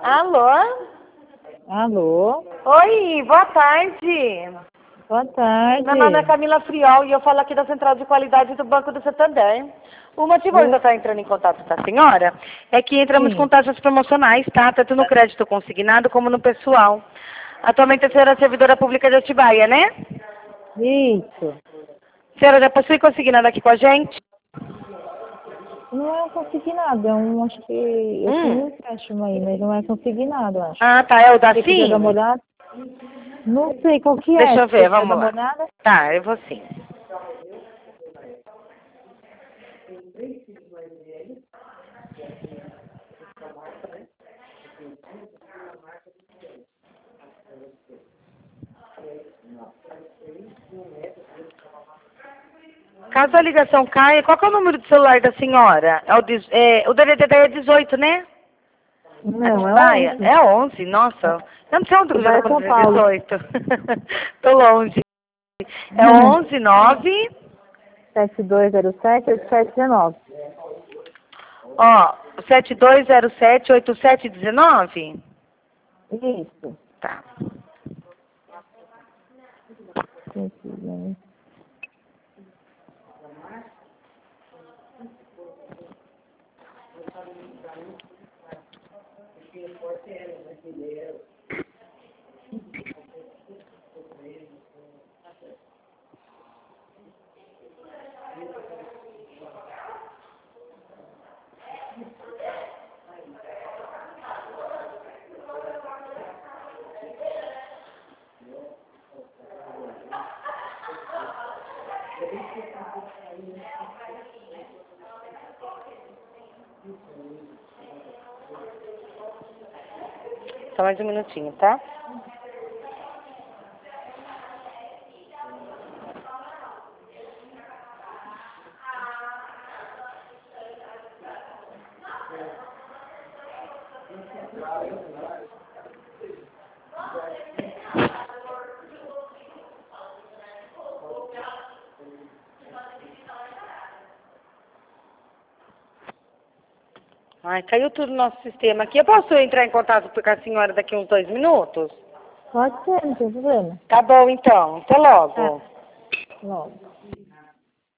Alô? Alô? Oi, boa tarde. Boa tarde. Meu nome é Camila Friol e eu falo aqui da Central de Qualidade do Banco do Santander. O motivo de eu estar entrando em contato com a senhora é que entramos Sim. com taxas promocionais, tá? Tanto no crédito consignado como no pessoal. Atualmente a senhora é servidora pública de Atibaia, né? Isso. A senhora já possui consignado aqui com a gente? Não é consignado, acho que eu tenho um empréstimo aí, mas não é consignado, acho. Ah, tá. É o da Se você quiser dar uma Sim? olhada. Não sei qual que é. Deixa eu Se você ver, quiser vamos dar uma lá. olhada. Tá, eu vou sim. Caso a ligação caia, qual que é o número do celular da senhora? O DDD é 18, né? Não, é Atibaia? 11. É 11, nossa. Eu não sei onde eu já Atibaia, tô São falando Paulo. 18. Tô longe. É 11 9. 7207-8719. Ó, 7207-8719? Isso. Tá. Só mais um minutinho, tá? Ai, caiu tudo no nosso sistema aqui. Eu posso entrar em contato com a senhora daqui uns 2 minutos? Pode ser, não tem problema. Tá bom, então. Até logo. Logo.